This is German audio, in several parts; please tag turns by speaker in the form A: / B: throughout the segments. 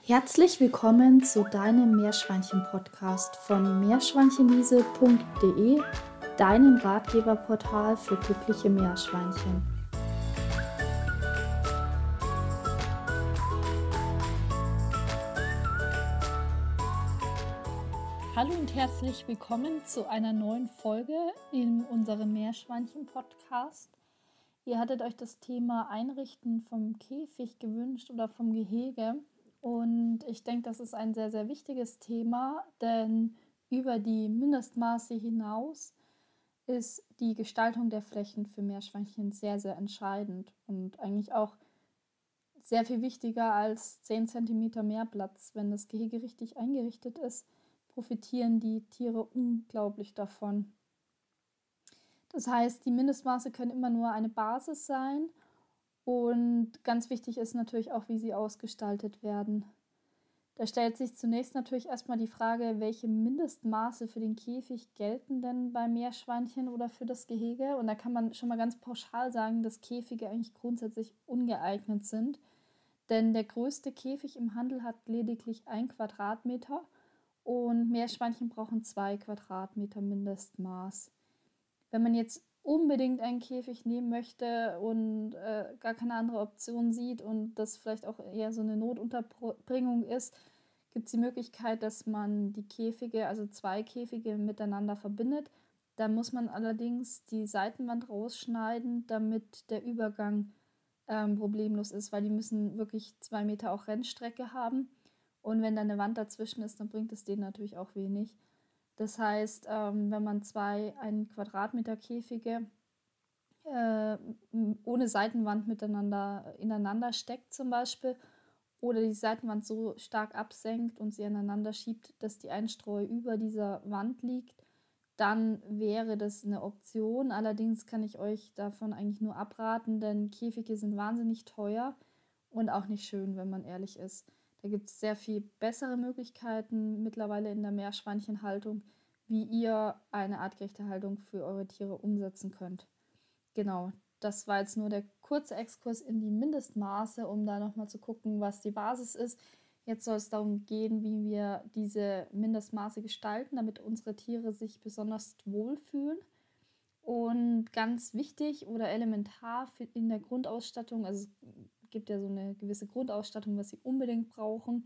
A: Herzlich willkommen zu deinem Meerschweinchen-Podcast von meerschweinchenwiese.de, deinem Ratgeberportal für glückliche Meerschweinchen. Hallo und herzlich willkommen zu einer neuen Folge in unserem Meerschweinchen-Podcast. Ihr hattet euch das Thema Einrichten vom Käfig gewünscht oder vom Gehege. Und ich denke, das ist ein sehr, sehr wichtiges Thema, denn über die Mindestmaße hinaus ist die Gestaltung der Flächen für Meerschweinchen sehr, sehr entscheidend und eigentlich auch sehr viel wichtiger als 10 cm mehr Platz. Wenn das Gehege richtig eingerichtet ist, profitieren die Tiere unglaublich davon. Das heißt, die Mindestmaße können immer nur eine Basis sein. Und ganz wichtig ist natürlich auch, wie sie ausgestaltet werden. Da stellt sich zunächst natürlich erstmal die Frage, welche Mindestmaße für den Käfig gelten denn bei Meerschweinchen oder für das Gehege? Und da kann man schon mal ganz pauschal sagen, dass Käfige eigentlich grundsätzlich ungeeignet sind. Denn der größte Käfig im Handel hat lediglich 1 Quadratmeter und Meerschweinchen brauchen 2 Quadratmeter Mindestmaß. Wenn man jetzt unbedingt einen Käfig nehmen möchte und gar keine andere Option sieht und das vielleicht auch eher so eine Notunterbringung ist, gibt es die Möglichkeit, dass man die Käfige, also 2 Käfige miteinander verbindet. Da muss man allerdings die Seitenwand rausschneiden, damit der Übergang problemlos ist, weil die müssen wirklich 2 Meter auch Rennstrecke haben. Und wenn da eine Wand dazwischen ist, dann bringt es denen natürlich auch wenig. Das heißt, wenn man 2 1 Quadratmeter Käfige ohne Seitenwand miteinander ineinander steckt zum Beispiel oder die Seitenwand so stark absenkt und sie aneinander schiebt, dass die Einstreu über dieser Wand liegt, dann wäre das eine Option. Allerdings kann ich euch davon eigentlich nur abraten, denn Käfige sind wahnsinnig teuer und auch nicht schön, wenn man ehrlich ist. Da gibt es sehr viel bessere Möglichkeiten mittlerweile in der Meerschweinchenhaltung, wie ihr eine artgerechte Haltung für eure Tiere umsetzen könnt. Genau, das war jetzt nur der kurze Exkurs in die Mindestmaße, um da nochmal zu gucken, was die Basis ist. Jetzt soll es darum gehen, wie wir diese Mindestmaße gestalten, damit unsere Tiere sich besonders wohlfühlen. Und ganz wichtig oder elementar in der Grundausstattung, also es gibt ja so eine gewisse Grundausstattung, was sie unbedingt brauchen.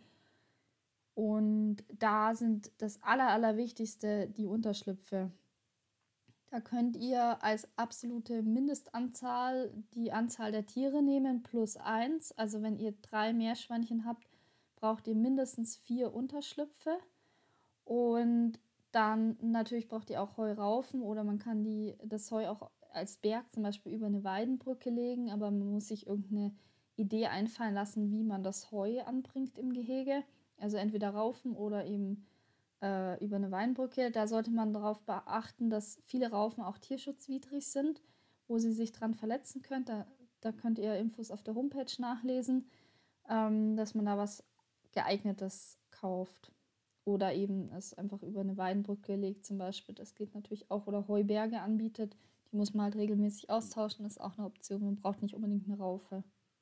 A: Und da sind das Allerwichtigste die Unterschlüpfe. Da könnt ihr als absolute Mindestanzahl die Anzahl der Tiere nehmen plus 1. Also wenn ihr 3 Meerschweinchen habt, braucht ihr mindestens 4 Unterschlüpfe. Und dann natürlich braucht ihr auch Heuraufen oder man kann das Heu auch als Berg zum Beispiel über eine Weidenbrücke legen, aber man muss sich irgendeine Idee einfallen lassen, wie man das Heu anbringt im Gehege. Also entweder Raufen oder eben über eine Weinbrücke. Da sollte man darauf beachten, dass viele Raufen auch tierschutzwidrig sind, wo sie sich dran verletzen können. Da könnt ihr Infos auf der Homepage nachlesen, dass man da was Geeignetes kauft. Oder eben es einfach über eine Weinbrücke legt zum Beispiel. Das geht natürlich auch. Oder Heuberge anbietet. Die muss man halt regelmäßig austauschen. Das ist auch eine Option. Man braucht nicht unbedingt eine Raufe.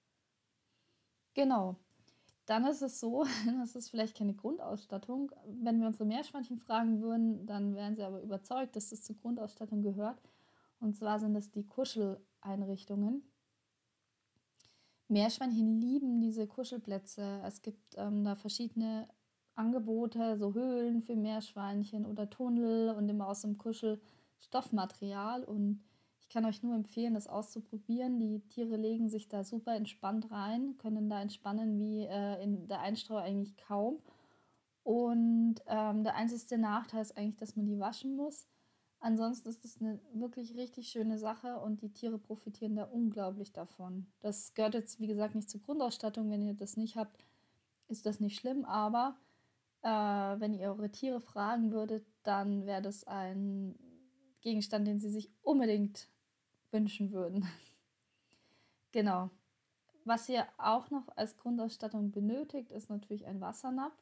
A: Genau. Dann ist es so, das ist vielleicht keine Grundausstattung. Wenn wir unsere Meerschweinchen fragen würden, dann wären sie aber überzeugt, dass das zur Grundausstattung gehört. Und zwar sind das die Kuscheleinrichtungen. Meerschweinchen lieben diese Kuschelplätze. Es gibt da verschiedene Angebote, so Höhlen für Meerschweinchen oder Tunnel und immer aus so einem Kuschelstoffmaterial. Und ich kann euch nur empfehlen, das auszuprobieren. Die Tiere legen sich da super entspannt rein, können da entspannen wie in der Einstreu eigentlich kaum. Und der einzige Nachteil ist eigentlich, dass man die waschen muss. Ansonsten ist es eine wirklich richtig schöne Sache und die Tiere profitieren da unglaublich davon. Das gehört jetzt, wie gesagt, nicht zur Grundausstattung. Wenn ihr das nicht habt, ist das nicht schlimm. Aber wenn ihr eure Tiere fragen würdet, dann wäre das ein Gegenstand, den sie sich unbedingt wünschen würden. Genau. Was ihr auch noch als Grundausstattung benötigt, ist natürlich ein Wassernapf.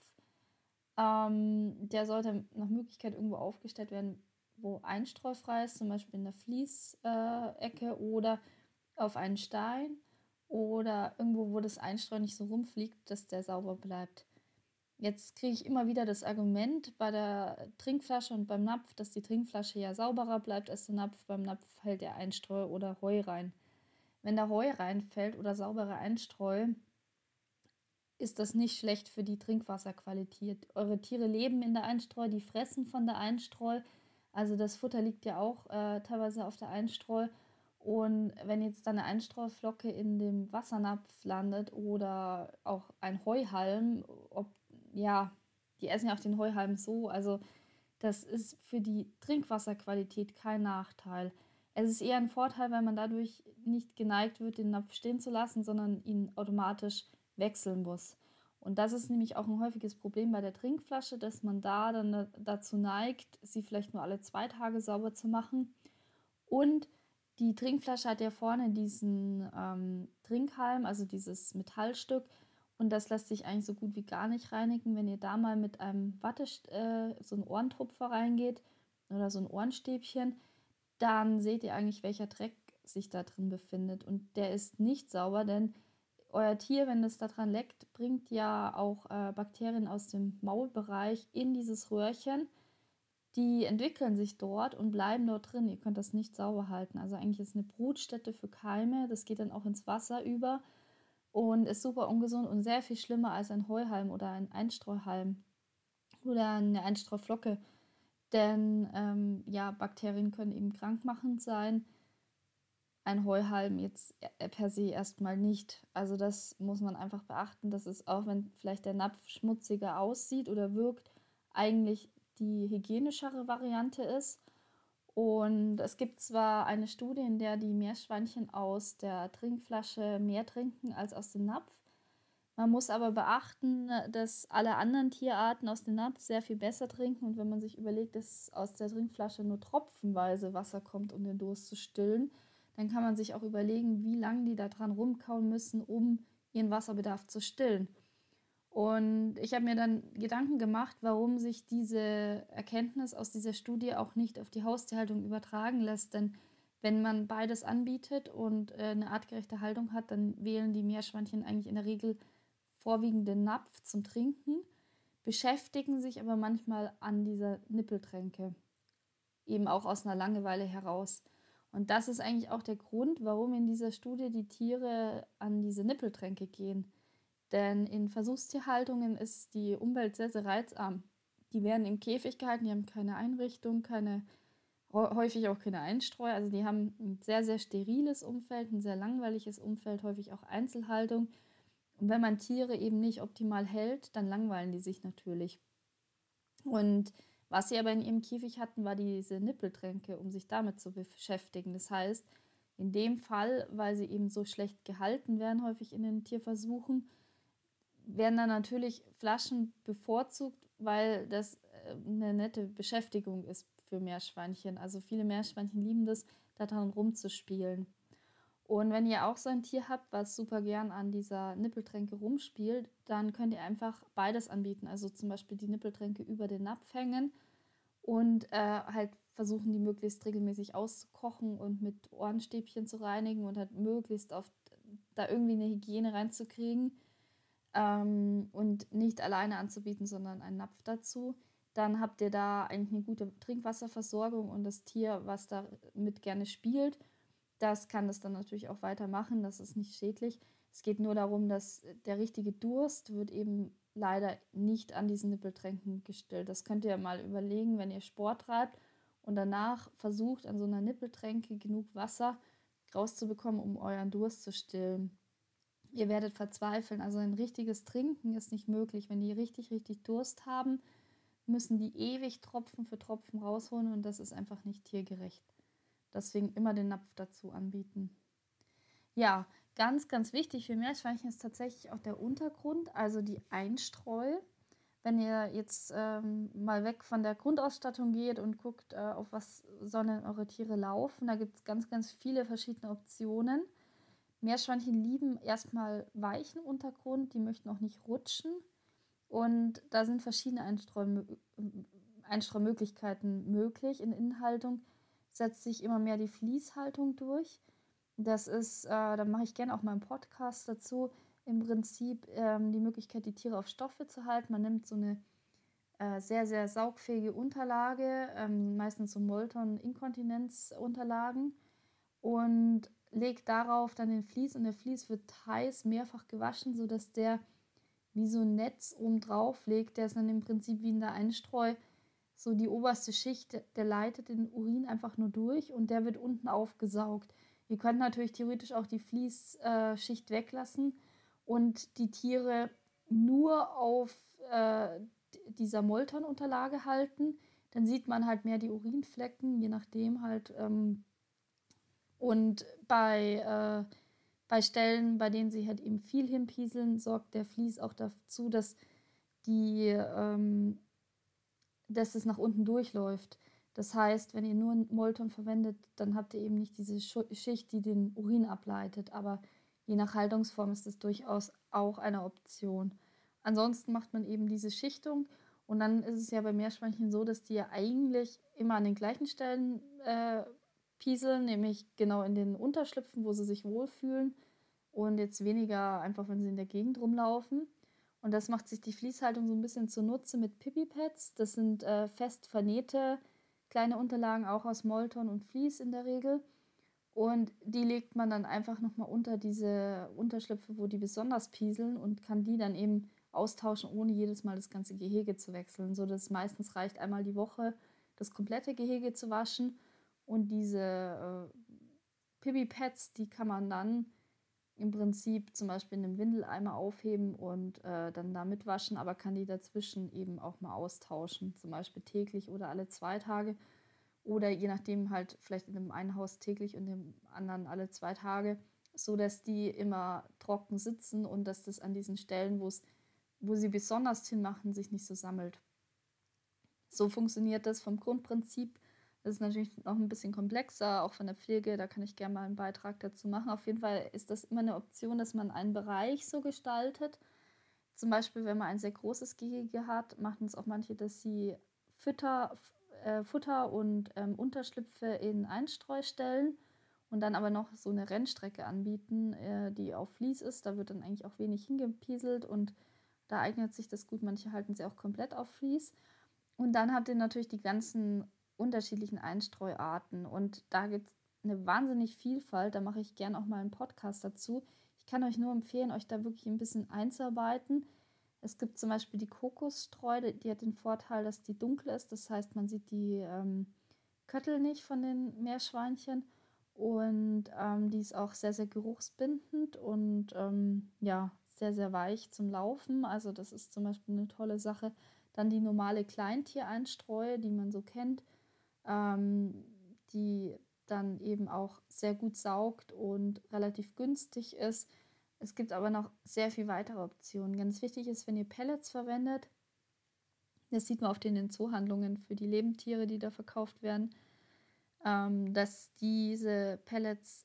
A: Der sollte nach Möglichkeit irgendwo aufgestellt werden, wo einstreufrei ist, zum Beispiel in der Fließecke oder auf einen Stein oder irgendwo, wo das Einstreu nicht so rumfliegt, dass der sauber bleibt. Jetzt kriege ich immer wieder das Argument bei der Trinkflasche und beim Napf, dass die Trinkflasche ja sauberer bleibt als der Napf. Beim Napf fällt ja Einstreu oder Heu rein. Wenn da Heu reinfällt oder saubere Einstreu, ist das nicht schlecht für die Trinkwasserqualität. Eure Tiere leben in der Einstreu, die fressen von der Einstreu. Also das Futter liegt ja auch teilweise auf der Einstreu. Und wenn jetzt dann eine Einstreuflocke in dem Wassernapf landet oder auch ein Heuhalm, ja, die essen ja auch den Heuhalm so. Also das ist für die Trinkwasserqualität kein Nachteil. Es ist eher ein Vorteil, weil man dadurch nicht geneigt wird, den Napf stehen zu lassen, sondern ihn automatisch wechseln muss. Und das ist nämlich auch ein häufiges Problem bei der Trinkflasche, dass man da dann dazu neigt, sie vielleicht nur alle 2 Tage sauber zu machen. Und die Trinkflasche hat ja vorne diesen Trinkhalm, also dieses Metallstück. Und das lässt sich eigentlich so gut wie gar nicht reinigen. Wenn ihr da mal mit einem so einen Ohrentupfer reingeht oder so ein Ohrenstäbchen, dann seht ihr eigentlich, welcher Dreck sich da drin befindet. Und der ist nicht sauber, denn euer Tier, wenn es daran leckt, bringt ja auch Bakterien aus dem Maulbereich in dieses Röhrchen. Die entwickeln sich dort und bleiben dort drin. Ihr könnt das nicht sauber halten. Also eigentlich ist es eine Brutstätte für Keime. Das geht dann auch ins Wasser über und ist super ungesund und sehr viel schlimmer als ein Heuhalm oder ein Einstreuhalm oder eine Einstreuflocke. Denn ja, Bakterien können eben krankmachend sein. Ein Heuhalm jetzt per se erstmal nicht. Also das muss man einfach beachten, dass es auch, wenn vielleicht der Napf schmutziger aussieht oder wirkt, eigentlich die hygienischere Variante ist. Und es gibt zwar eine Studie, in der die Meerschweinchen aus der Trinkflasche mehr trinken als aus dem Napf. Man muss aber beachten, dass alle anderen Tierarten aus dem Napf sehr viel besser trinken. Und wenn man sich überlegt, dass aus der Trinkflasche nur tropfenweise Wasser kommt, um den Durst zu stillen, dann kann man sich auch überlegen, wie lange die da dran rumkauen müssen, um ihren Wasserbedarf zu stillen. Und ich habe mir dann Gedanken gemacht, warum sich diese Erkenntnis aus dieser Studie auch nicht auf die Haustierhaltung übertragen lässt. Denn wenn man beides anbietet und eine artgerechte Haltung hat, dann wählen die Meerschweinchen eigentlich in der Regel vorwiegend den Napf zum Trinken, beschäftigen sich aber manchmal an dieser Nippeltränke, eben auch aus einer Langeweile heraus. Und das ist eigentlich auch der Grund, warum in dieser Studie die Tiere an diese Nippeltränke gehen. Denn in Versuchstierhaltungen ist die Umwelt sehr, sehr reizarm. Die werden im Käfig gehalten, die haben keine Einrichtung, häufig auch keine Einstreu. Also die haben ein sehr, sehr steriles Umfeld, ein sehr langweiliges Umfeld, häufig auch Einzelhaltung. Und wenn man Tiere eben nicht optimal hält, dann langweilen die sich natürlich. Und was sie aber in ihrem Käfig hatten, war diese Nippeltränke, um sich damit zu beschäftigen. Das heißt, in dem Fall, weil sie eben so schlecht gehalten werden, häufig in den Tierversuchen, werden dann natürlich Flaschen bevorzugt, weil das eine nette Beschäftigung ist für Meerschweinchen. Also viele Meerschweinchen lieben das, daran rumzuspielen. Und wenn ihr auch so ein Tier habt, was super gern an dieser Nippeltränke rumspielt, dann könnt ihr einfach beides anbieten. Also zum Beispiel die Nippeltränke über den Napf hängen und halt versuchen, die möglichst regelmäßig auszukochen und mit Ohrenstäbchen zu reinigen und halt möglichst oft da irgendwie eine Hygiene reinzukriegen und nicht alleine anzubieten, sondern einen Napf dazu. Dann habt ihr da eigentlich eine gute Trinkwasserversorgung und das Tier, was damit gerne spielt, das kann das dann natürlich auch weitermachen. Das ist nicht schädlich. Es geht nur darum, dass der richtige Durst wird eben leider nicht an diesen Nippeltränken gestillt. Das könnt ihr mal überlegen, wenn ihr Sport treibt und danach versucht, an so einer Nippeltränke genug Wasser rauszubekommen, um euren Durst zu stillen. Ihr werdet verzweifeln. Also ein richtiges Trinken ist nicht möglich. Wenn die richtig, richtig Durst haben, müssen die ewig Tropfen für Tropfen rausholen und das ist einfach nicht tiergerecht. Deswegen immer den Napf dazu anbieten. Ja, ganz, ganz wichtig für Meerschweinchen ist tatsächlich auch der Untergrund, also die Einstreu. Wenn ihr jetzt mal weg von der Grundausstattung geht und guckt, auf was sollen eure Tiere laufen, da gibt es ganz, ganz viele verschiedene Optionen. Meerschweinchen lieben erstmal weichen Untergrund, die möchten auch nicht rutschen. Und da sind verschiedene Einstreumöglichkeiten möglich. In Innenhaltung setzt sich immer mehr die Fließhaltung durch. Das ist, da mache ich gerne auch mal einen Podcast dazu, im Prinzip die Möglichkeit, die Tiere auf Stoffe zu halten. Man nimmt so eine sehr, sehr saugfähige Unterlage, meistens so Molton-Inkontinenz-Unterlagen, und legt darauf dann den Vlies, und der Vlies wird heiß mehrfach gewaschen, sodass der wie so ein Netz oben drauf legt. Der ist dann im Prinzip wie in der Einstreu so die oberste Schicht, der leitet den Urin einfach nur durch und der wird unten aufgesaugt. Ihr könnt natürlich theoretisch auch die Vliesschicht weglassen und die Tiere nur auf dieser Moltonunterlage halten. Dann sieht man halt mehr die Urinflecken, je nachdem halt. Und bei Stellen, bei denen sie halt eben viel hinpieseln, sorgt der Vlies auch dazu, dass es nach unten durchläuft. Das heißt, wenn ihr nur Molton verwendet, dann habt ihr eben nicht diese Schicht, die den Urin ableitet. Aber je nach Haltungsform ist das durchaus auch eine Option. Ansonsten macht man eben diese Schichtung, und dann ist es ja bei Meerschweinchen so, dass die ja eigentlich immer an den gleichen Stellen pieseln, nämlich genau in den Unterschlüpfen, wo sie sich wohlfühlen, und jetzt weniger einfach, wenn sie in der Gegend rumlaufen. Und das macht sich die Fließhaltung so ein bisschen zunutze mit Pipi-Pads. Das sind fest vernähte kleine Unterlagen, auch aus Molton und Vlies in der Regel. Und die legt man dann einfach nochmal unter diese Unterschlüpfe, wo die besonders pieseln, und kann die dann eben austauschen, ohne jedes Mal das ganze Gehege zu wechseln. So dass es meistens reicht, einmal die Woche das komplette Gehege zu waschen. Und diese Pipi-Pads, die kann man dann im Prinzip zum Beispiel in einem Windeleimer aufheben und dann damit waschen, aber kann die dazwischen eben auch mal austauschen, zum Beispiel täglich oder alle 2 Tage, oder je nachdem halt vielleicht in dem einen Haus täglich und dem anderen alle 2 Tage, so dass die immer trocken sitzen und dass das an diesen Stellen, wo sie besonders hinmachen, sich nicht so sammelt. So funktioniert das vom Grundprinzip. Das ist natürlich noch ein bisschen komplexer, auch von der Pflege, da kann ich gerne mal einen Beitrag dazu machen. Auf jeden Fall ist das immer eine Option, dass man einen Bereich so gestaltet. Zum Beispiel, wenn man ein sehr großes Gehege hat, machen es auch manche, dass sie Futter und Unterschlüpfe in Einstreu stellen und dann aber noch so eine Rennstrecke anbieten, die auf Vlies ist. Da wird dann eigentlich auch wenig hingepieselt, und da eignet sich das gut. Manche halten sie auch komplett auf Vlies. Und dann habt ihr natürlich die ganzen unterschiedlichen Einstreuarten, und da gibt es eine wahnsinnig Vielfalt. Da mache ich gern auch mal einen Podcast dazu. Ich kann euch nur empfehlen, euch da wirklich ein bisschen einzuarbeiten. Es gibt zum Beispiel die Kokosstreu, die hat den Vorteil, dass die dunkel ist. Das heißt, man sieht die Köttel nicht von den Meerschweinchen, und die ist auch sehr, sehr geruchsbindend und ja, sehr, sehr weich zum Laufen. Also das ist zum Beispiel eine tolle Sache. Dann die normale Kleintiereinstreu, die man so kennt, ähm, die dann eben auch sehr gut saugt und relativ günstig ist. Es gibt aber noch sehr viel weitere Optionen. Ganz wichtig ist, wenn ihr Pellets verwendet, das sieht man oft in den Zoohandlungen für die Lebendtiere, die da verkauft werden, dass diese Pellets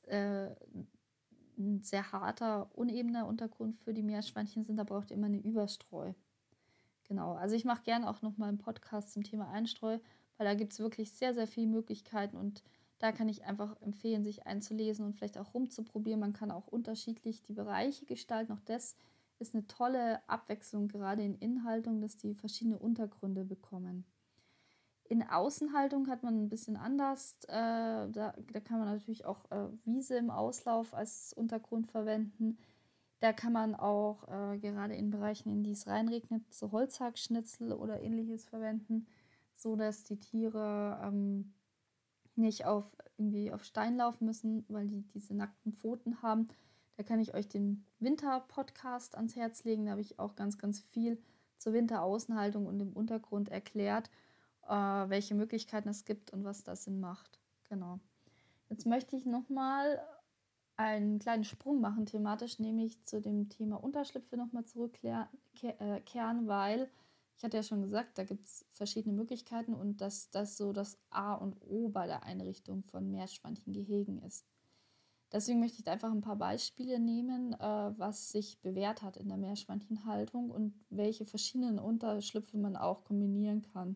A: ein sehr harter, unebener Untergrund für die Meerschweinchen sind. Da braucht ihr immer eine Überstreu. Genau, also ich mache gerne auch nochmal einen Podcast zum Thema Einstreu, weil da gibt es wirklich sehr, sehr viele Möglichkeiten, und da kann ich einfach empfehlen, sich einzulesen und vielleicht auch rumzuprobieren. Man kann auch unterschiedlich die Bereiche gestalten. Auch das ist eine tolle Abwechslung, gerade in Innenhaltung, dass die verschiedene Untergründe bekommen. In Außenhaltung hat man ein bisschen anders. Da kann man natürlich auch Wiese im Auslauf als Untergrund verwenden. Da kann man auch gerade in Bereichen, in die es reinregnet, so Holzhackschnitzel oder ähnliches verwenden, so dass die Tiere nicht irgendwie auf Stein laufen müssen, weil die diese nackten Pfoten haben. Da kann ich euch den Winter-Podcast ans Herz legen. Da habe ich auch ganz, ganz viel zur Winteraußenhaltung und dem Untergrund erklärt, welche Möglichkeiten es gibt und was das Sinn macht. Genau. Jetzt möchte ich nochmal einen kleinen Sprung machen thematisch, nämlich zu dem Thema Unterschlüpfe nochmal zurückkehren, weil ich hatte ja schon gesagt, da gibt es verschiedene Möglichkeiten, und dass das so das A und O bei der Einrichtung von Meerschweinchengehegen ist. Deswegen möchte ich da einfach ein paar Beispiele nehmen, was sich bewährt hat in der Meerschweinchenhaltung und welche verschiedenen Unterschlüpfe man auch kombinieren kann.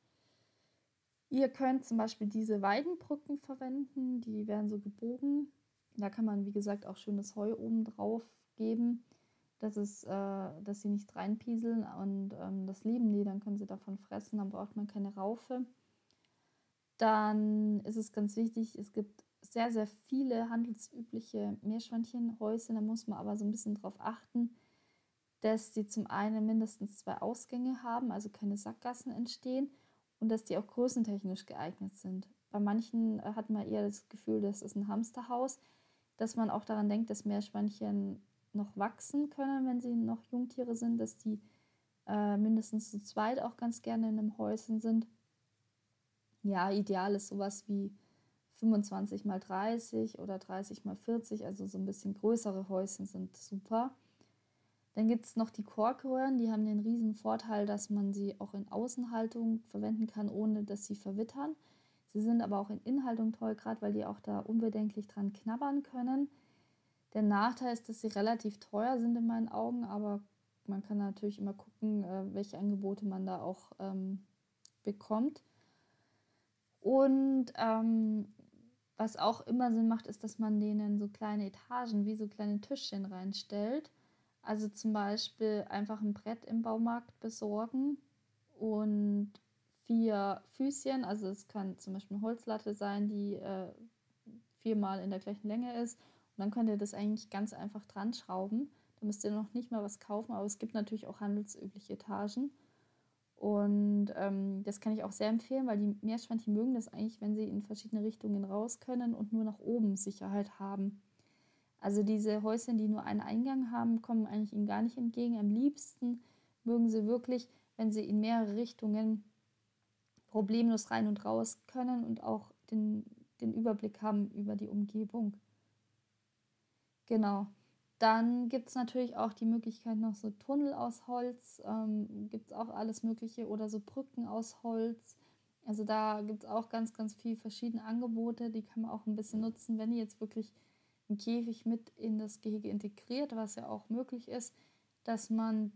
A: Ihr könnt zum Beispiel diese Weidenbrücken verwenden, die werden so gebogen. Da kann man, wie gesagt, auch schönes Heu oben drauf geben. dass sie nicht reinpieseln und das lieben die, dann können sie davon fressen, dann braucht man keine Raufe. Dann ist es ganz wichtig, es gibt sehr, sehr viele handelsübliche Meerschweinchenhäuschen, da muss man aber so ein bisschen drauf achten, dass sie zum einen mindestens 2 Ausgänge haben, also keine Sackgassen entstehen und dass die auch größentechnisch geeignet sind. Bei manchen hat man eher das Gefühl, das ist ein Hamsterhaus, dass man auch daran denkt, dass Meerschweinchen noch wachsen können, wenn sie noch Jungtiere sind, dass die mindestens zu zweit auch ganz gerne in einem Häuschen sind. Ja, ideal ist sowas wie 25 mal 30 oder 30 mal 40, also so ein bisschen größere Häuschen sind super. Dann gibt es noch die Korkröhren, die haben den riesen Vorteil, dass man sie auch in Außenhaltung verwenden kann, ohne dass sie verwittern. Sie sind aber auch in Innenhaltung toll, gerade weil die auch da unbedenklich dran knabbern können. Der Nachteil ist, dass sie relativ teuer sind in meinen Augen, aber man kann natürlich immer gucken, welche Angebote man da auch bekommt. Und was auch immer Sinn macht, ist, dass man denen so kleine Etagen wie so kleine Tischchen reinstellt. Also zum Beispiel einfach ein Brett im Baumarkt besorgen und 4 Füßchen, also es kann zum Beispiel eine Holzlatte sein, die 4-mal in der gleichen Länge ist. Und dann könnt ihr das eigentlich ganz einfach dran schrauben. Da müsst ihr noch nicht mal was kaufen, aber es gibt natürlich auch handelsübliche Etagen. Und das kann ich auch sehr empfehlen, weil die Meerschweinchen mögen das eigentlich, wenn sie in verschiedene Richtungen raus können und nur nach oben Sicherheit haben. Also diese Häuschen, die nur einen Eingang haben, kommen eigentlich ihnen gar nicht entgegen. Am liebsten mögen sie wirklich, wenn sie in mehrere Richtungen problemlos rein und raus können und auch den Überblick haben über die Umgebung. Genau. Dann gibt es natürlich auch die Möglichkeit noch so Tunnel aus Holz, gibt es auch alles Mögliche oder so Brücken aus Holz. Also da gibt es auch ganz, ganz viele verschiedene Angebote, die kann man auch ein bisschen nutzen, wenn ihr jetzt wirklich einen Käfig mit in das Gehege integriert, was ja auch möglich ist, dass man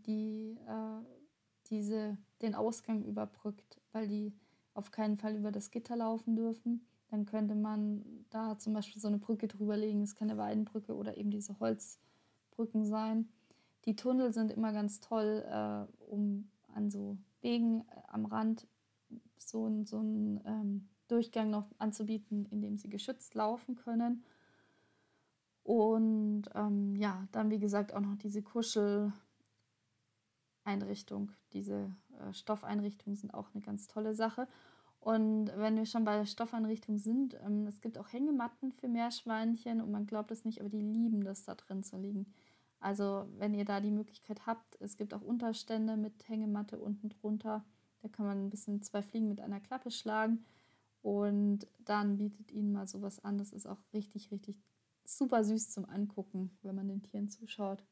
A: den Ausgang überbrückt, weil die auf keinen Fall über das Gitter laufen dürfen. Dann könnte man da zum Beispiel so eine Brücke drüber legen. Es kann eine Weidenbrücke oder eben diese Holzbrücken sein. Die Tunnel sind immer ganz toll, um an so Wegen am Rand so einen Durchgang noch anzubieten, in dem sie geschützt laufen können. Und ja, dann wie gesagt auch noch diese Kuscheleinrichtung, diese Stoffeinrichtungen sind auch eine ganz tolle Sache. Und wenn wir schon bei der Stoffeinrichtung sind, es gibt auch Hängematten für Meerschweinchen und man glaubt es nicht, aber die lieben das, da drin zu liegen. Also wenn ihr da die Möglichkeit habt, es gibt auch Unterstände mit Hängematte unten drunter. Da kann man ein bisschen 2 Fliegen mit einer Klappe schlagen und dann bietet ihnen mal sowas an. Das ist auch richtig, richtig super süß zum Angucken, wenn man den Tieren zuschaut.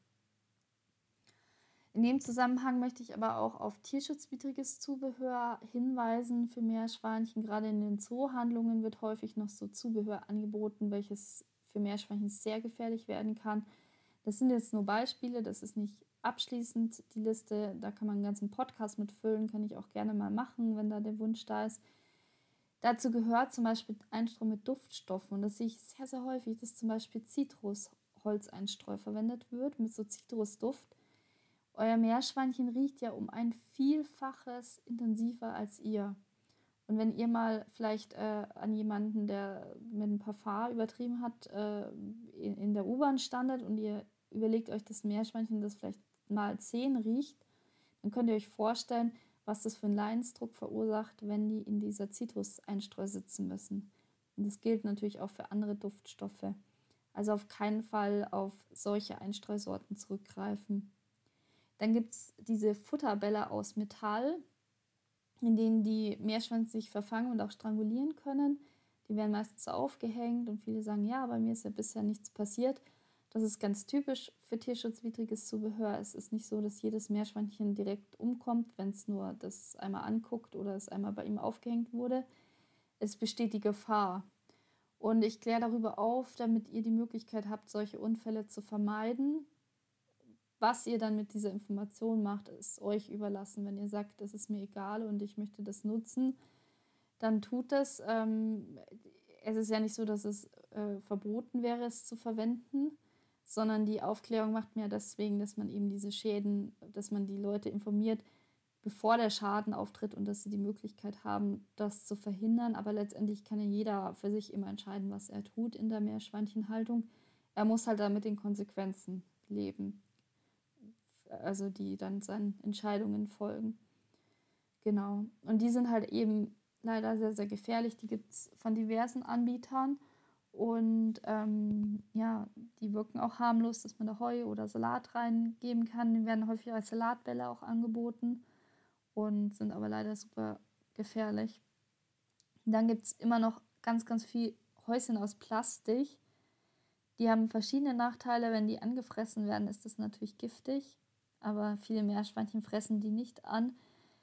A: In dem Zusammenhang möchte ich aber auch auf tierschutzwidriges Zubehör hinweisen für Meerschweinchen. Gerade in den Zoohandlungen wird häufig noch so Zubehör angeboten, welches für Meerschweinchen sehr gefährlich werden kann. Das sind jetzt nur Beispiele, das ist nicht abschließend die Liste. Da kann man einen ganzen Podcast mitfüllen, kann ich auch gerne mal machen, wenn da der Wunsch da ist. Dazu gehört zum Beispiel Einstreu mit Duftstoffen und das sehe ich sehr, sehr häufig, dass zum Beispiel Zitrusholzeinstreu verwendet wird mit so Zitrusduft. Euer Meerschweinchen riecht ja um ein Vielfaches intensiver als ihr. Und wenn ihr mal vielleicht an jemanden, der mit ein Parfum übertrieben hat, in der U-Bahn standet und ihr überlegt euch das Meerschweinchen, das vielleicht mal 10 riecht, dann könnt ihr euch vorstellen, was das für einen Leidensdruck verursacht, wenn die in dieser Zitruseinstreu sitzen müssen. Und das gilt natürlich auch für andere Duftstoffe. Also auf keinen Fall auf solche Einstreusorten zurückgreifen. Dann gibt es diese Futterbälle aus Metall, in denen die Meerschweinchen sich verfangen und auch strangulieren können. Die werden meistens so aufgehängt und viele sagen, ja, bei mir ist ja bisher nichts passiert. Das ist ganz typisch für tierschutzwidriges Zubehör. Es ist nicht so, dass jedes Meerschweinchen direkt umkommt, wenn es nur das einmal anguckt oder es einmal bei ihm aufgehängt wurde. Es besteht die Gefahr. Und ich kläre darüber auf, damit ihr die Möglichkeit habt, solche Unfälle zu vermeiden. Was ihr dann mit dieser Information macht, ist euch überlassen. Wenn ihr sagt, das ist mir egal und ich möchte das nutzen, dann tut das. Es ist ja nicht so, dass es verboten wäre, es zu verwenden, sondern die Aufklärung macht man ja deswegen, dass man eben diese Schäden, dass man die Leute informiert, bevor der Schaden auftritt und dass sie die Möglichkeit haben, das zu verhindern. Aber letztendlich kann ja jeder für sich immer entscheiden, was er tut in der Meerschweinchenhaltung. Er muss halt da mit den Konsequenzen leben, also die dann seinen Entscheidungen folgen. Genau. Und die sind halt eben leider sehr, sehr gefährlich. Die gibt es von diversen Anbietern. Und ja, die wirken auch harmlos, dass man da Heu oder Salat reingeben kann. Die werden häufig als Salatbälle auch angeboten und sind aber leider super gefährlich. Und dann gibt es immer noch ganz, ganz viel Häuschen aus Plastik. Die haben verschiedene Nachteile. Wenn die angefressen werden, ist das natürlich giftig. Aber viele Meerschweinchen fressen die nicht an.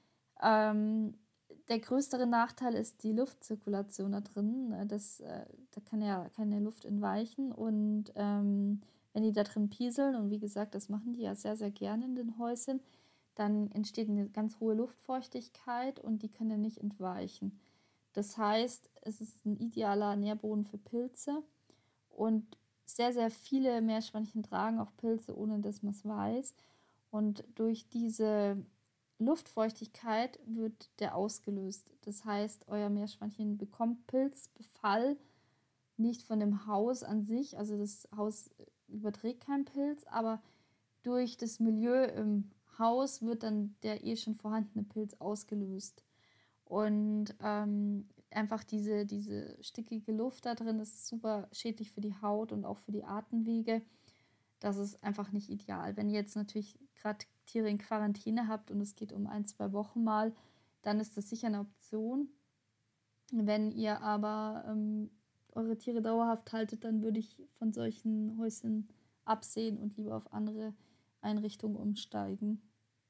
A: Der größere Nachteil ist die Luftzirkulation da drin. Da kann ja keine Luft entweichen. Und wenn die da drin pieseln, und wie gesagt, das machen die ja sehr, sehr gerne in den Häuschen, dann entsteht eine ganz hohe Luftfeuchtigkeit und die kann ja nicht entweichen. Das heißt, es ist ein idealer Nährboden für Pilze und sehr, sehr viele Meerschweinchen tragen auch Pilze, ohne dass man es weiß. Und durch diese Luftfeuchtigkeit wird der ausgelöst. Das heißt, euer Meerschweinchen bekommt Pilzbefall nicht von dem Haus an sich. Also das Haus überträgt keinen Pilz, aber durch das Milieu im Haus wird dann der schon vorhandene Pilz ausgelöst. Und einfach diese stickige Luft da drin ist super schädlich für die Haut und auch für die Atemwege. Das ist einfach nicht ideal. Wenn ihr jetzt natürlich gerade Tiere in Quarantäne habt und es geht um 1, 2 Wochen mal, dann ist das sicher eine Option. Wenn ihr aber eure Tiere dauerhaft haltet, dann würde ich von solchen Häuschen absehen und lieber auf andere Einrichtungen umsteigen.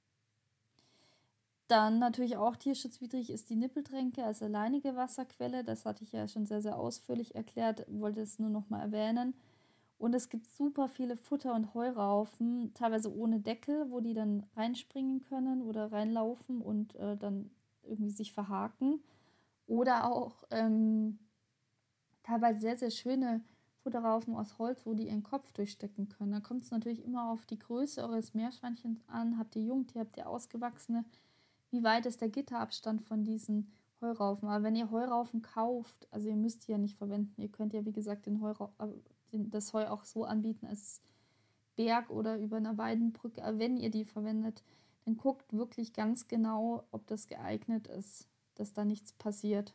A: Dann natürlich auch tierschutzwidrig ist die Nippeltränke als alleinige Wasserquelle. Das hatte ich ja schon sehr, sehr ausführlich erklärt, wollte es nur noch mal erwähnen. Und es gibt super viele Futter- und Heuraufen, teilweise ohne Deckel, wo die dann reinspringen können oder reinlaufen und dann irgendwie sich verhaken. Oder auch teilweise sehr, sehr schöne Futterraufen aus Holz, wo die ihren Kopf durchstecken können. Da kommt es natürlich immer auf die Größe eures Meerschweinchens an. Habt ihr Jungtier, habt ihr Ausgewachsene? Wie weit ist der Gitterabstand von diesen Heuraufen? Aber wenn ihr Heuraufen kauft, also ihr müsst die ja nicht verwenden, ihr könnt ja wie gesagt das Heu auch so anbieten als Berg oder über einer Weidenbrücke. Aber wenn ihr die verwendet, dann guckt wirklich ganz genau, ob das geeignet ist, dass da nichts passiert.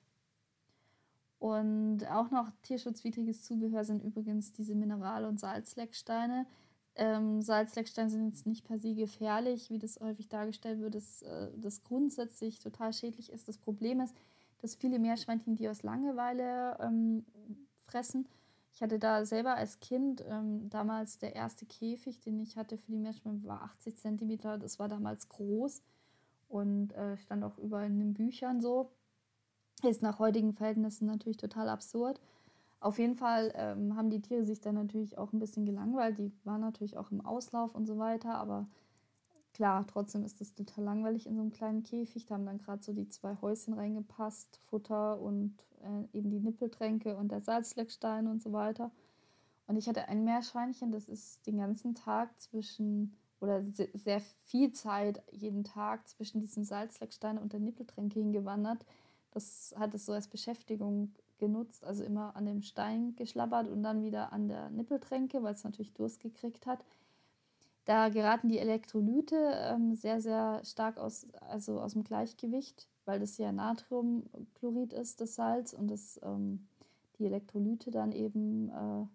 A: Und auch noch tierschutzwidriges Zubehör sind übrigens diese Mineral- und Salzlecksteine. Salzlecksteine sind jetzt nicht per se gefährlich, wie das häufig dargestellt wird, dass das grundsätzlich total schädlich ist. Das Problem ist, dass viele Meerschweinchen die aus Langeweile fressen. Ich hatte da selber als Kind damals der erste Käfig, den ich hatte für die Meerschweinchen, war 80 Zentimeter. Das war damals groß und stand auch überall in den Büchern so. Ist nach heutigen Verhältnissen natürlich total absurd. Auf jeden Fall haben die Tiere sich dann natürlich auch ein bisschen gelangweilt. Die waren natürlich auch im Auslauf und so weiter. Aber klar, trotzdem ist es total langweilig in so einem kleinen Käfig. Da haben dann gerade so die 2 Häuschen reingepasst, Futter und eben die Nippeltränke und der Salzleckstein und so weiter. Und ich hatte ein Meerschweinchen, das ist den ganzen Tag oder sehr viel Zeit jeden Tag zwischen diesem Salzleckstein und der Nippeltränke hingewandert. Das hat es so als Beschäftigung genutzt, also immer an dem Stein geschlabbert und dann wieder an der Nippeltränke, weil es natürlich Durst gekriegt hat. Da geraten die Elektrolyte sehr, sehr stark aus dem Gleichgewicht, weil das ja Natriumchlorid ist, das Salz, und die Elektrolyte dann eben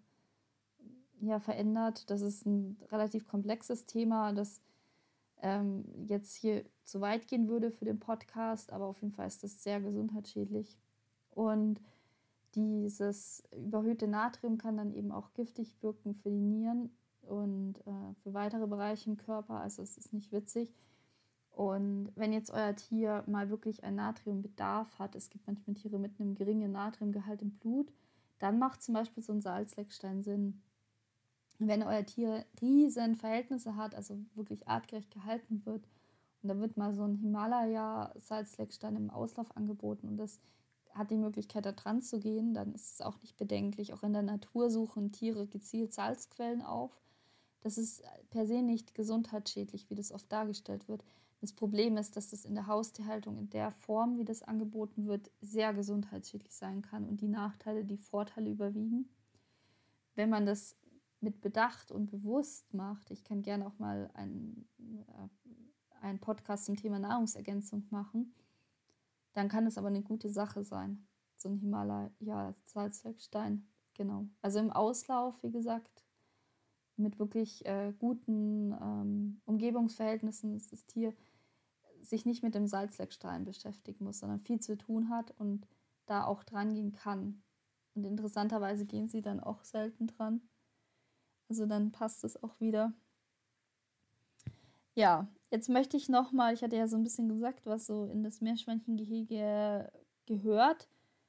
A: verändert. Das ist ein relativ komplexes Thema, das jetzt hier zu weit gehen würde für den Podcast, aber auf jeden Fall ist das sehr gesundheitsschädlich. Und dieses überhöhte Natrium kann dann eben auch giftig wirken für die Nieren und für weitere Bereiche im Körper. Also es ist nicht witzig. Und wenn jetzt euer Tier mal wirklich einen Natriumbedarf hat, es gibt manchmal Tiere mit einem geringen Natriumgehalt im Blut, dann macht zum Beispiel so ein Salzleckstein Sinn. Wenn euer Tier riesen Verhältnisse hat, also wirklich artgerecht gehalten wird, und da wird mal so ein Himalaya-Salzleckstein im Auslauf angeboten und das hat die Möglichkeit, da dran zu gehen, dann ist es auch nicht bedenklich. Auch in der Natur suchen Tiere gezielt Salzquellen auf. Das ist per se nicht gesundheitsschädlich, wie das oft dargestellt wird. Das Problem ist, dass das in der Haustierhaltung in der Form, wie das angeboten wird, sehr gesundheitsschädlich sein kann und die Nachteile, die Vorteile überwiegen. Wenn man das mit Bedacht und bewusst macht, ich kann gerne auch mal einen Podcast zum Thema Nahrungsergänzung machen, dann kann es aber eine gute Sache sein. So ein Himalaya-Salzlöckstein, genau. Also im Auslauf, wie gesagt, mit wirklich guten Umgebungsverhältnissen ist das Tier sich nicht mit dem Salzleckstein beschäftigen muss, sondern viel zu tun hat und da auch dran gehen kann. Und interessanterweise gehen sie dann auch selten dran. Also dann passt es auch wieder. Ja, jetzt möchte ich nochmal, ich hatte ja so ein bisschen gesagt, was so in das Meerschweinchengehege gehört.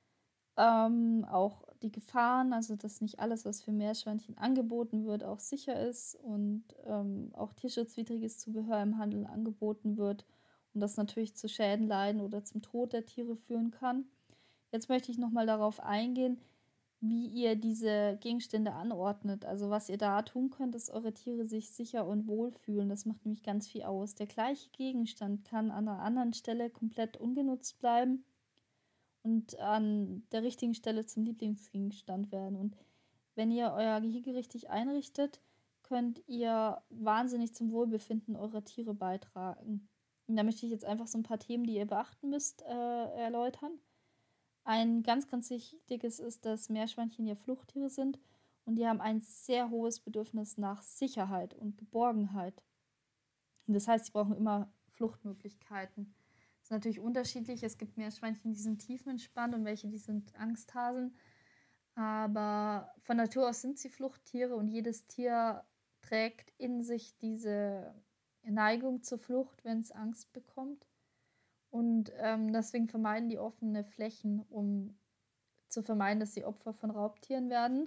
A: Auch die Gefahren, also dass nicht alles, was für Meerschweinchen angeboten wird, auch sicher ist und auch tierschutzwidriges Zubehör im Handel angeboten wird und das natürlich zu Schäden, Leiden oder zum Tod der Tiere führen kann. Jetzt möchte ich nochmal darauf eingehen, wie ihr diese Gegenstände anordnet. Also was ihr da tun könnt, dass eure Tiere sich sicher und wohl fühlen. Das macht nämlich ganz viel aus. Der gleiche Gegenstand kann an einer anderen Stelle komplett ungenutzt bleiben und an der richtigen Stelle zum Lieblingsgegenstand werden. Und wenn ihr euer Gehege richtig einrichtet, könnt ihr wahnsinnig zum Wohlbefinden eurer Tiere beitragen. Und da möchte ich jetzt einfach so ein paar Themen, die ihr beachten müsst, erläutern. Ein ganz, ganz wichtiges ist, dass Meerschweinchen ja Fluchttiere sind und die haben ein sehr hohes Bedürfnis nach Sicherheit und Geborgenheit. Und das heißt, sie brauchen immer Fluchtmöglichkeiten. Das ist natürlich unterschiedlich. Es gibt Meerschweinchen, die sind tiefenentspannt und welche, die sind Angsthasen. Aber von Natur aus sind sie Fluchttiere und jedes Tier trägt in sich diese Neigung zur Flucht, wenn es Angst bekommt. Und deswegen vermeiden die offene Flächen, um zu vermeiden, dass sie Opfer von Raubtieren werden.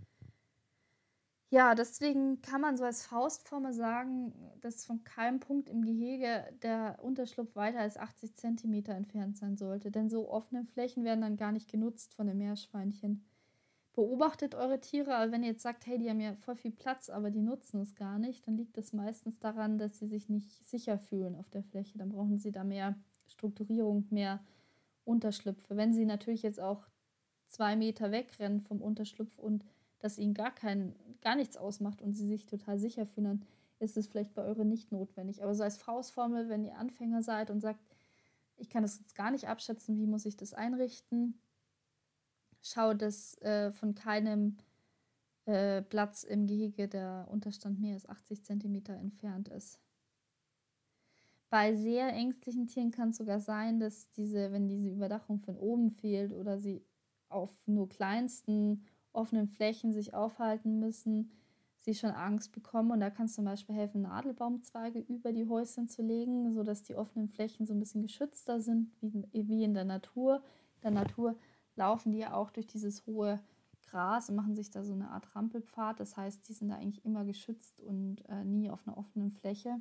A: Ja, deswegen kann man so als Faustformel sagen, dass von keinem Punkt im Gehege der Unterschlupf weiter als 80 cm entfernt sein sollte. Denn so offene Flächen werden dann gar nicht genutzt von den Meerschweinchen. Beobachtet eure Tiere, aber wenn ihr jetzt sagt, hey, die haben ja voll viel Platz, aber die nutzen es gar nicht, dann liegt es meistens daran, dass sie sich nicht sicher fühlen auf der Fläche. Dann brauchen sie da mehr Strukturierung, mehr Unterschlüpfe. Wenn sie natürlich jetzt auch 2 Meter wegrennen vom Unterschlupf und das ihnen gar nichts ausmacht und sie sich total sicher fühlen, dann ist es vielleicht bei euren nicht notwendig. Aber so als Faustformel, wenn ihr Anfänger seid und sagt, ich kann das jetzt gar nicht abschätzen, wie muss ich das einrichten, schaut, dass von keinem Platz im Gehege der Unterstand mehr als 80 cm entfernt ist. Bei sehr ängstlichen Tieren kann es sogar sein, dass wenn diese Überdachung von oben fehlt oder sie auf nur kleinsten offenen Flächen sich aufhalten müssen, sie schon Angst bekommen. Und da kann es zum Beispiel helfen, Nadelbaumzweige über die Häuschen zu legen, sodass die offenen Flächen so ein bisschen geschützter sind, wie in der Natur. In der Natur laufen die ja auch durch dieses hohe Gras und machen sich da so eine Art Rampelpfad. Das heißt, die sind da eigentlich immer geschützt und nie auf einer offenen Fläche.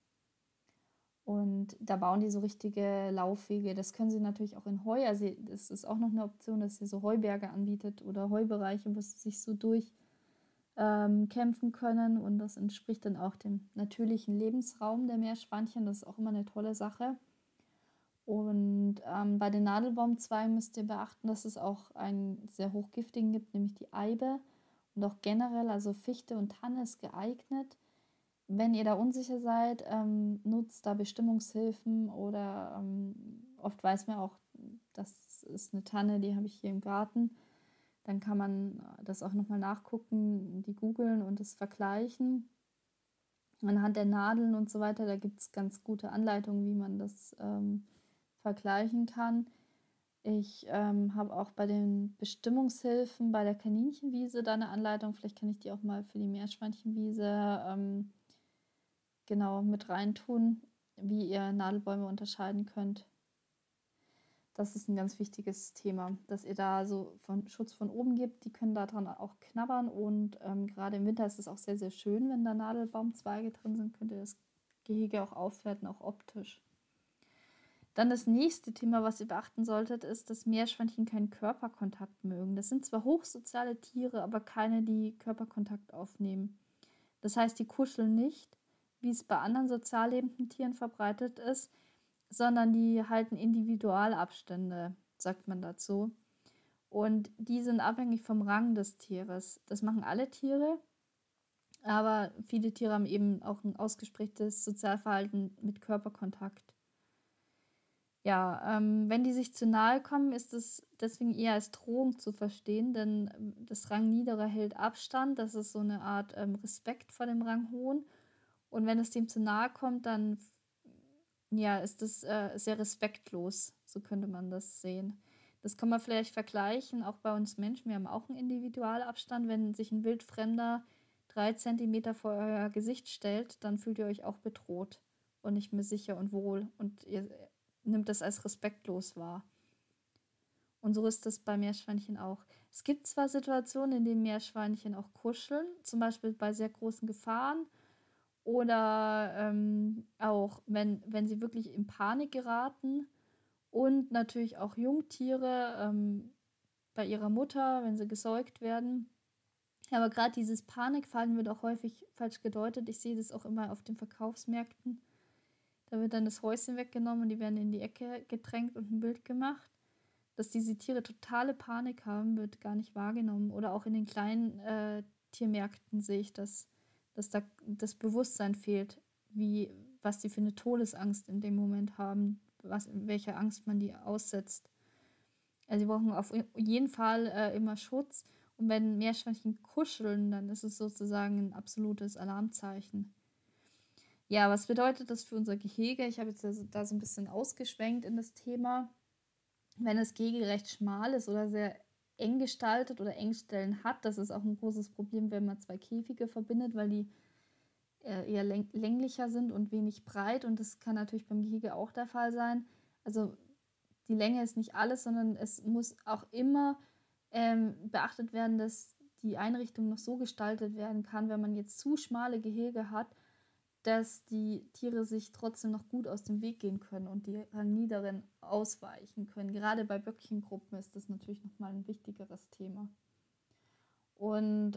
A: Und da bauen die so richtige Laufwege. Das können sie natürlich auch in Heu. Also das ist auch noch eine Option, dass sie so Heuberge anbietet oder Heubereiche, wo sie sich so durchkämpfen können. Und das entspricht dann auch dem natürlichen Lebensraum der Meerschweinchen. Das ist auch immer eine tolle Sache. Und bei den Nadelbaumzweigen müsst ihr beachten, dass es auch einen sehr hochgiftigen gibt, nämlich die Eibe. Und auch generell, also Fichte und Tanne ist geeignet. Wenn ihr da unsicher seid, nutzt da Bestimmungshilfen oder oft weiß man auch, das ist eine Tanne, die habe ich hier im Garten. Dann kann man das auch nochmal nachgucken, die googeln und das vergleichen. Anhand der Nadeln und so weiter, da gibt es ganz gute Anleitungen, wie man das vergleichen kann. Ich habe auch bei den Bestimmungshilfen bei der Kaninchenwiese da eine Anleitung. Vielleicht kann ich die auch mal für die Meerschweinchenwiese genau mit reintun, wie ihr Nadelbäume unterscheiden könnt. Das ist ein ganz wichtiges Thema, dass ihr da so Schutz von oben gibt. Die können da dran auch knabbern und gerade im Winter ist es auch sehr, sehr schön, wenn da Nadelbaumzweige drin sind, könnt ihr das Gehege auch aufwerten, auch optisch. Dann das nächste Thema, was ihr beachten solltet, ist, dass Meerschweinchen keinen Körperkontakt mögen. Das sind zwar hochsoziale Tiere, aber keine, die Körperkontakt aufnehmen. Das heißt, die kuscheln nicht, wie es bei anderen sozial lebenden Tieren verbreitet ist, sondern die halten Individualabstände, sagt man dazu. Und die sind abhängig vom Rang des Tieres. Das machen alle Tiere, aber viele Tiere haben eben auch ein ausgeprägtes Sozialverhalten mit Körperkontakt. Ja, wenn die sich zu nahe kommen, ist es deswegen eher als Drohung zu verstehen, denn das Rangniedere hält Abstand. Das ist so eine Art Respekt vor dem Ranghohen. Und wenn es dem zu nahe kommt, dann ja, ist es sehr respektlos. So könnte man das sehen. Das kann man vielleicht vergleichen, auch bei uns Menschen. Wir haben auch einen Individualabstand. Wenn sich ein Wildfremder 3 Zentimeter vor euer Gesicht stellt, dann fühlt ihr euch auch bedroht und nicht mehr sicher und wohl. Und ihr nimmt das als respektlos wahr. Und so ist das bei Meerschweinchen auch. Es gibt zwar Situationen, in denen Meerschweinchen auch kuscheln, zum Beispiel bei sehr großen Gefahren oder auch, wenn sie wirklich in Panik geraten und natürlich auch Jungtiere bei ihrer Mutter, wenn sie gesäugt werden. Aber gerade dieses Panikverhalten wird auch häufig falsch gedeutet. Ich sehe das auch immer auf den Verkaufsmärkten. Da wird dann das Häuschen weggenommen und die werden in die Ecke gedrängt und ein Bild gemacht. Dass diese Tiere totale Panik haben, wird gar nicht wahrgenommen. Oder auch in den kleinen Tiermärkten sehe ich, dass da das Bewusstsein fehlt, was die für eine Todesangst in dem Moment haben, welcher Angst man die aussetzt. Also sie brauchen auf jeden Fall immer Schutz. Und wenn Meerschweinchen kuscheln, dann ist es sozusagen ein absolutes Alarmzeichen. Ja, was bedeutet das für unser Gehege? Ich habe jetzt da so ein bisschen ausgeschwenkt in das Thema. Wenn das Gehege recht schmal ist oder sehr eng gestaltet oder Engstellen hat, das ist auch ein großes Problem, wenn man 2 Käfige verbindet, weil die eher länglicher sind und wenig breit. Und das kann natürlich beim Gehege auch der Fall sein. Also die Länge ist nicht alles, sondern es muss auch immer beachtet werden, dass die Einrichtung noch so gestaltet werden kann, wenn man jetzt zu schmale Gehege hat, dass die Tiere sich trotzdem noch gut aus dem Weg gehen können und die Rangniederen ausweichen können. Gerade bei Böckchengruppen ist das natürlich nochmal ein wichtigeres Thema. Und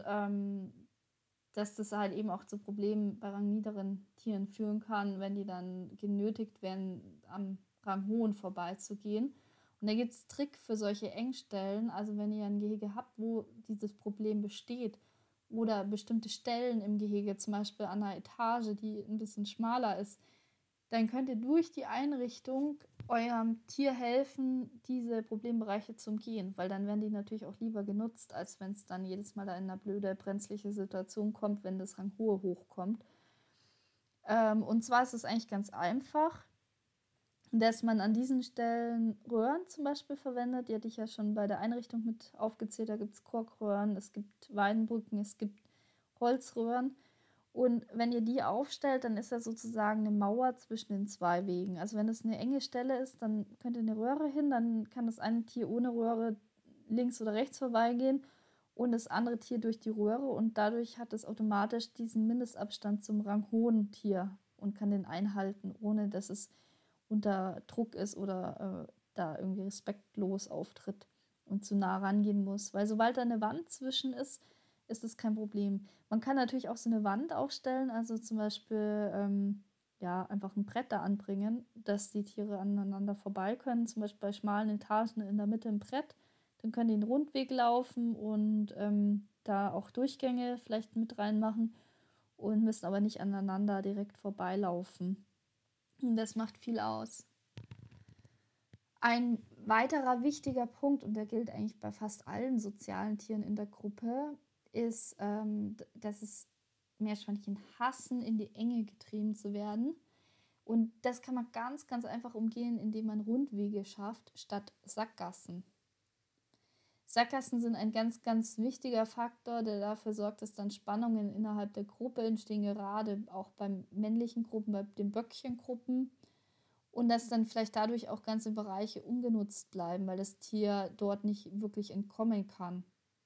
A: dass das halt eben auch zu Problemen bei rangniederen Tieren führen kann, wenn die dann genötigt werden, am Ranghohen vorbeizugehen. Und da gibt es Trick für solche Engstellen. Also wenn ihr ein Gehege habt, wo dieses Problem besteht oder bestimmte Stellen im Gehege, zum Beispiel an einer Etage, die ein bisschen schmaler ist, dann könnt ihr durch die Einrichtung eurem Tier helfen, diese Problembereiche zu umgehen, weil dann werden die natürlich auch lieber genutzt, als wenn es dann jedes Mal da in eine blöde, brenzliche Situation kommt, wenn das Ranghohe hochkommt. Und zwar ist es eigentlich ganz einfach, dass man an diesen Stellen Röhren zum Beispiel verwendet. Die hatte ich ja schon bei der Einrichtung mit aufgezählt. Da gibt es Korkröhren, es gibt Weidenbrücken, es gibt Holzröhren. Und wenn ihr die aufstellt, dann ist das sozusagen eine Mauer zwischen den 2 Wegen. Also wenn es eine enge Stelle ist, dann könnt ihr eine Röhre hin, dann kann das eine Tier ohne Röhre links oder rechts vorbeigehen und das andere Tier durch die Röhre und dadurch hat es automatisch diesen Mindestabstand zum ranghohen Tier und kann den einhalten, ohne dass es unter Druck ist oder da irgendwie respektlos auftritt und zu nah rangehen muss. Weil sobald da eine Wand zwischen ist es kein Problem. Man kann natürlich auch so eine Wand aufstellen, also zum Beispiel ja, einfach ein Brett da anbringen, dass die Tiere aneinander vorbei können. Zum Beispiel bei schmalen Etagen in der Mitte ein Brett. Dann können die einen Rundweg laufen und da auch Durchgänge vielleicht mit reinmachen und müssen aber nicht aneinander direkt vorbeilaufen. Und das macht viel aus. Ein weiterer wichtiger Punkt, und der gilt eigentlich bei fast allen sozialen Tieren in der Gruppe, ist, dass es Meerschweinchen hassen, in die Enge getrieben zu werden. Und das kann man ganz, ganz einfach umgehen, indem man Rundwege schafft statt Sackgassen. Sackgassen sind ein ganz, ganz wichtiger Faktor, der dafür sorgt, dass dann Spannungen innerhalb der Gruppe entstehen, gerade auch bei männlichen Gruppen, bei den Böckchengruppen. Und dass dann vielleicht dadurch auch ganze Bereiche ungenutzt bleiben, weil das Tier dort nicht wirklich entkommen kann.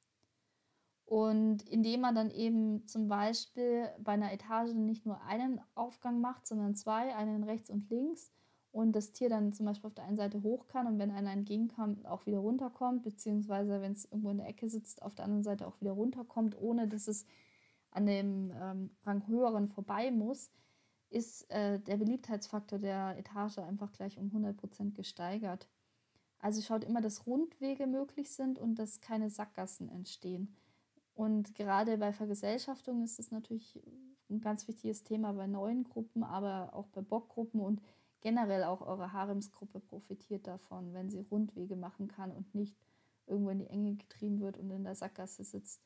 A: Und indem man dann eben zum Beispiel bei einer Etage nicht nur einen Aufgang macht, sondern 2, einen rechts und links und das Tier dann zum Beispiel auf der einen Seite hoch kann und wenn einer entgegenkommt, auch wieder runterkommt, beziehungsweise wenn es irgendwo in der Ecke sitzt, auf der anderen Seite auch wieder runterkommt, ohne dass es an dem Rang höheren vorbei muss, ist der Beliebtheitsfaktor der Etage einfach gleich um 100% gesteigert. Also schaut immer, dass Rundwege möglich sind und dass keine Sackgassen entstehen. Und gerade bei Vergesellschaftung ist es natürlich ein ganz wichtiges Thema bei neuen Gruppen, aber auch bei Bockgruppen, und generell auch eure Haremsgruppe profitiert davon, wenn sie Rundwege machen kann und nicht irgendwo in die Enge getrieben wird und in der Sackgasse sitzt.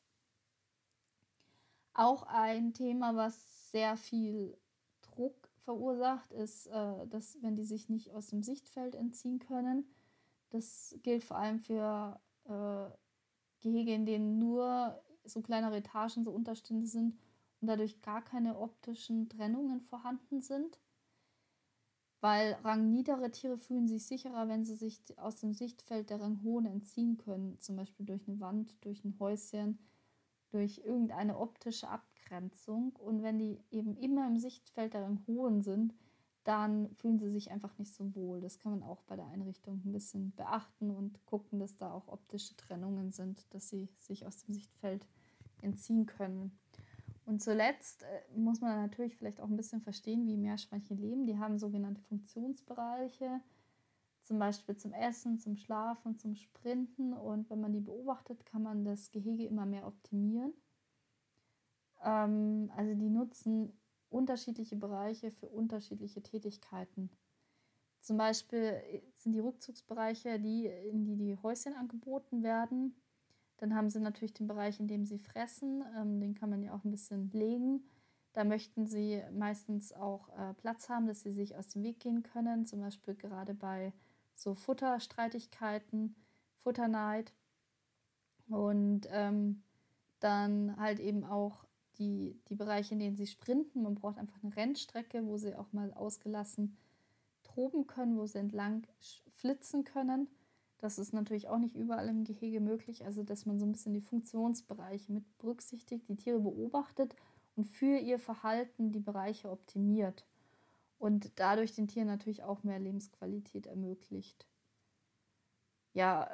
A: Auch ein Thema, was sehr viel Druck verursacht, ist, dass wenn die sich nicht aus dem Sichtfeld entziehen können. Das gilt vor allem für Gehege, in denen nur so kleinere Etagen, so Unterstände sind und dadurch gar keine optischen Trennungen vorhanden sind. Weil rangniedere Tiere fühlen sich sicherer, wenn sie sich aus dem Sichtfeld der ranghohen entziehen können, zum Beispiel durch eine Wand, durch ein Häuschen, durch irgendeine optische Abgrenzung. Und wenn die eben immer im Sichtfeld der ranghohen sind, dann fühlen sie sich einfach nicht so wohl. Das kann man auch bei der Einrichtung ein bisschen beachten und gucken, dass da auch optische Trennungen sind, dass sie sich aus dem Sichtfeld entziehen können. Und zuletzt muss man natürlich vielleicht auch ein bisschen verstehen, wie Meerschweinchen leben. Die haben sogenannte Funktionsbereiche, zum Beispiel zum Essen, zum Schlafen, zum Sprinten. Und wenn man die beobachtet, kann man das Gehege immer mehr optimieren. Also die nutzen unterschiedliche Bereiche für unterschiedliche Tätigkeiten. Zum Beispiel sind die Rückzugsbereiche, in die Häuschen angeboten werden. Dann haben sie natürlich den Bereich, in dem sie fressen. Den kann man ja auch ein bisschen legen. Da möchten sie meistens auch Platz haben, dass sie sich aus dem Weg gehen können. Zum Beispiel gerade bei so Futterstreitigkeiten, Futterneid. Und dann halt eben auch die Bereiche, in denen sie sprinten. Man braucht einfach eine Rennstrecke, wo sie auch mal ausgelassen toben können, wo sie entlang flitzen können. Das ist natürlich auch nicht überall im Gehege möglich, also dass man so ein bisschen die Funktionsbereiche mit berücksichtigt, die Tiere beobachtet und für ihr Verhalten die Bereiche optimiert und dadurch den Tieren natürlich auch mehr Lebensqualität ermöglicht. Ja,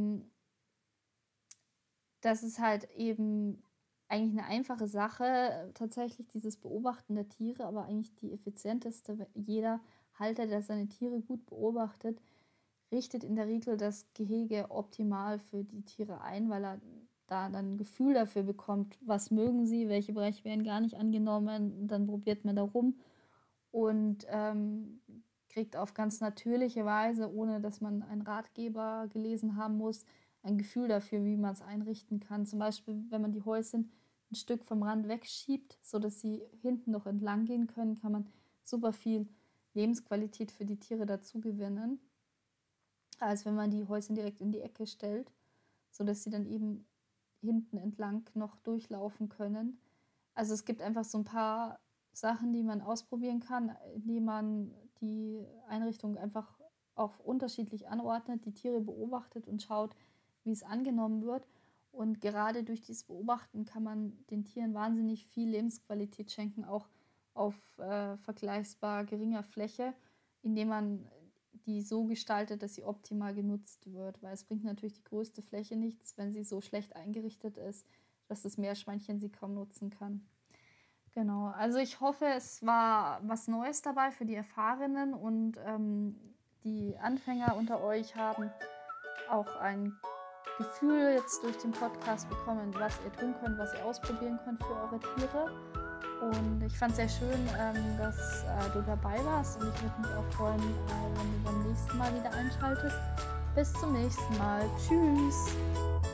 A: das ist halt eben eigentlich eine einfache Sache, tatsächlich dieses Beobachten der Tiere, aber eigentlich die effizienteste. Jeder Halter, der seine Tiere gut beobachtet, richtet in der Regel das Gehege optimal für die Tiere ein, weil er da dann ein Gefühl dafür bekommt, was mögen sie, welche Bereiche werden gar nicht angenommen. Und dann probiert man da rum und kriegt auf ganz natürliche Weise, ohne dass man einen Ratgeber gelesen haben muss, ein Gefühl dafür, wie man es einrichten kann. Zum Beispiel, wenn man die Häuschen ein Stück vom Rand wegschiebt, sodass sie hinten noch entlang gehen können, kann man super viel Lebensqualität für die Tiere dazu gewinnen, als wenn man die Häuschen direkt in die Ecke stellt, sodass sie dann eben hinten entlang noch durchlaufen können. Also es gibt einfach so ein paar Sachen, die man ausprobieren kann, indem man die Einrichtung einfach auch unterschiedlich anordnet, die Tiere beobachtet und schaut, wie es angenommen wird. Und gerade durch dieses Beobachten kann man den Tieren wahnsinnig viel Lebensqualität schenken, auch auf vergleichsbar geringer Fläche, indem man die so gestaltet, dass sie optimal genutzt wird. Weil es bringt natürlich die größte Fläche nichts, wenn sie so schlecht eingerichtet ist, dass das Meerschweinchen sie kaum nutzen kann. Genau, also ich hoffe, es war was Neues dabei für die Erfahrenen und die Anfänger unter euch haben auch ein Gefühl jetzt durch den Podcast bekommen, was ihr tun könnt, was ihr ausprobieren könnt für eure Tiere. Und ich fand es sehr schön, dass du dabei warst, und ich würde mich auch freuen, wenn du beim nächsten Mal wieder einschaltest. Bis zum nächsten Mal. Tschüss!